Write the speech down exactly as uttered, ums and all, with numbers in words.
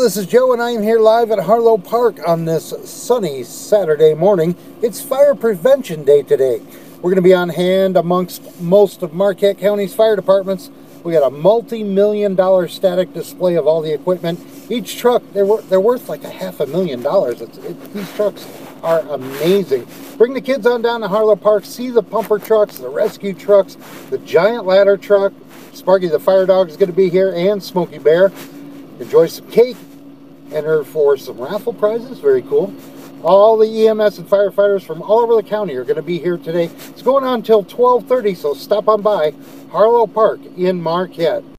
this is Joe, and I am here live at Harlow Park on this sunny Saturday morning. It's Fire Prevention Day today. We're going to be on hand amongst most of Marquette County's fire departments. We got a multi-million dollar static display of all the equipment. Each truck, they're, they're worth like a half a million dollars. It's, it, these trucks are amazing. Bring the kids on down to Harlow Park, see the pumper trucks, the rescue trucks, the giant ladder truck. Sparky the fire dog is going to be here, and Smokey Bear. Enjoy some cake, enter for some raffle prizes, very cool. All the E M S and firefighters from all over the county are going to be here today. It's going on until twelve thirty, so stop on by Harlow Park in Marquette.